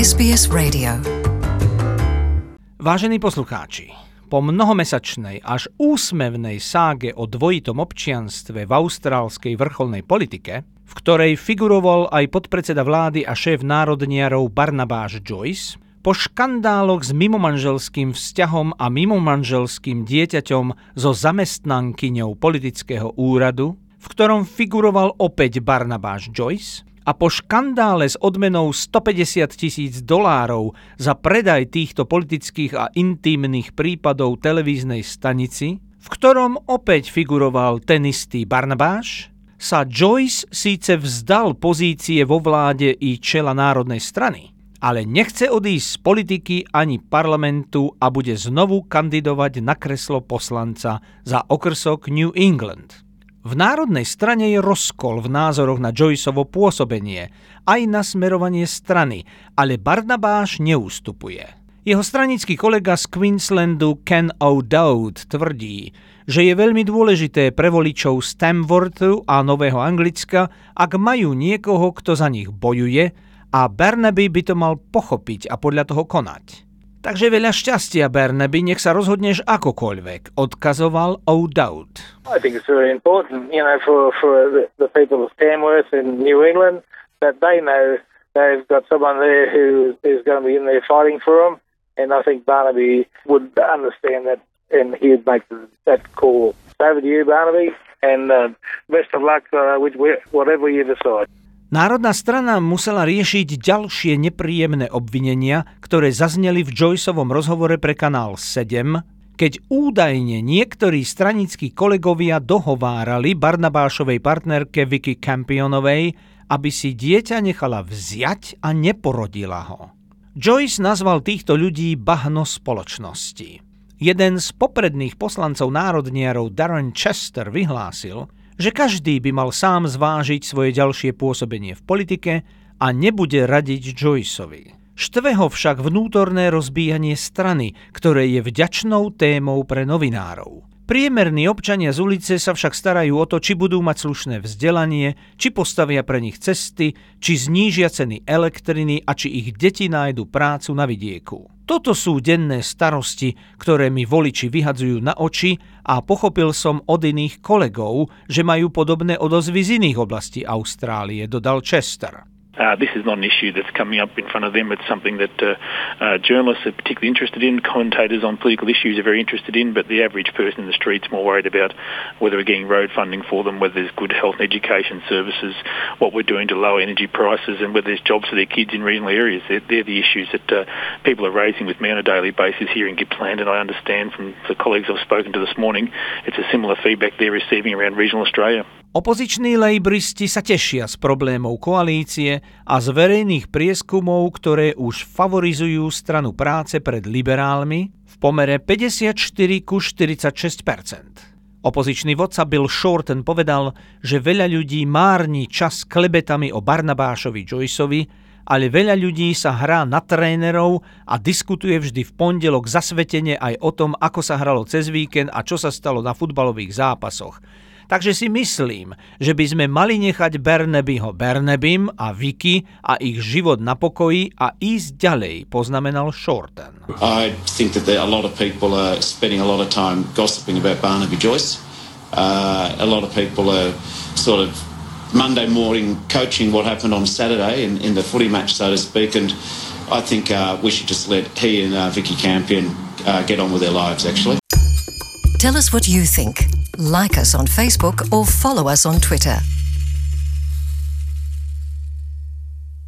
SBS Radio. Vážení poslucháči, po mnohomesačnej až úsmevnej ságe o dvojitom občianstve v austrálskej vrcholnej politike, v ktorej figuroval aj podpredseda vlády a šéf národniarov Barnabáš Joyce, po škandáloch s mimomanželským vzťahom a mimomanželským dieťaťom so zamestnankyňou politického úradu, v ktorom figuroval opäť Barnabáš Joyce, a po škandále s odmenou $150,000 za predaj týchto politických a intímnych prípadov televíznej stanici, v ktorom opäť figuroval ten istý Barnabáš, sa Joyce síce vzdal pozície vo vláde i čela Národnej strany, ale nechce odísť z politiky ani parlamentu a bude znovu kandidovať na kreslo poslanca za okrsok New England. V Národnej strane je rozkol v názoroch na Joyceovo pôsobenie, aj na smerovanie strany, ale Barnabáš neústupuje. Jeho stranický kolega z Queenslandu Ken O'Dowd tvrdí, že je veľmi dôležité pre voličov z Tamworthu a Nového Anglicka, ak majú niekoho, kto za nich bojuje, a Barnaby by to mal pochopiť a podľa toho konať. Takže veľa šťastia, Barnaby, nech sa rozhodneš akokoľvek, odkazoval O'Dowd. I think it's very important, for the people of Tamworth and New England, that they know they've got someone there who is going to be in there fighting for them, and I think Barnaby would understand that, and he would make that call. Over to you, Barnaby, and best of luck with whatever you decide. Národná strana musela riešiť ďalšie nepríjemné obvinenia, ktoré zazneli v Joyceovom rozhovore pre kanál 7, keď údajne niektorí stranickí kolegovia dohovárali Barnabášovej partnerke Vicky Campionovej, aby si dieťa nechala vziať a neporodila ho. Joyce nazval týchto ľudí bahno spoločnosti. Jeden z popredných poslancov národniarov Darren Chester vyhlásil, že každý by mal sám zvážiť svoje ďalšie pôsobenie v politike a nebude radiť Joyceovi. Štve ho však vnútorné rozbíjanie strany, ktoré je vďačnou témou pre novinárov. Priemerní občania z ulice sa však starajú o to, či budú mať slušné vzdelanie, či postavia pre nich cesty, či znížia ceny elektriny a či ich deti nájdu prácu na vidieku. Toto sú denné starosti, ktoré mi voliči vyhadzujú na oči, a pochopil som od iných kolegov, že majú podobné odozvy z iných oblastí Austrálie, dodal Chester. This is not an issue that's coming up in front of them. It's something that journalists are particularly interested in. Commentators on political issues are very interested in, but the average person in the street's more worried about whether we're getting road funding for them, whether there's good health and education services, what we're doing to lower energy prices, and whether there's jobs for their kids in regional areas. They're the issues that people are raising with me on a daily basis here in Gippsland, and I understand from the colleagues I've spoken to this morning, it's a similar feedback they're receiving around regional Australia. Opoziční lejbristi sa tešia z problémov koalície a z verejných prieskumov, ktoré už favorizujú stranu práce pred liberálmi v pomere 54-46%. Opozičný vodca Bill Shorten povedal, že veľa ľudí márni čas klebetami o Barnabášovi Joyceovi, ale veľa ľudí sa hrá na trénerov a diskutuje vždy v pondelok zasvetene aj o tom, ako sa hralo cez víkend a čo sa stalo na futbalových zápasoch. Takže si myslím, že by sme mali nechať Barnabyho Barnabym a Vicky a ich život na pokoji a ísť ďalej, poznamenal Shorten. I think that a lot of people are spending a lot of time gossiping about Barnaby Joyce. A lot of people are sort of Monday morning coaching what happened on Saturday in the footy match, so to speak, and I think we should just let he and Vicky Campion get on with their lives, actually. Tell us what you think. Like us on Facebook or follow us on Twitter.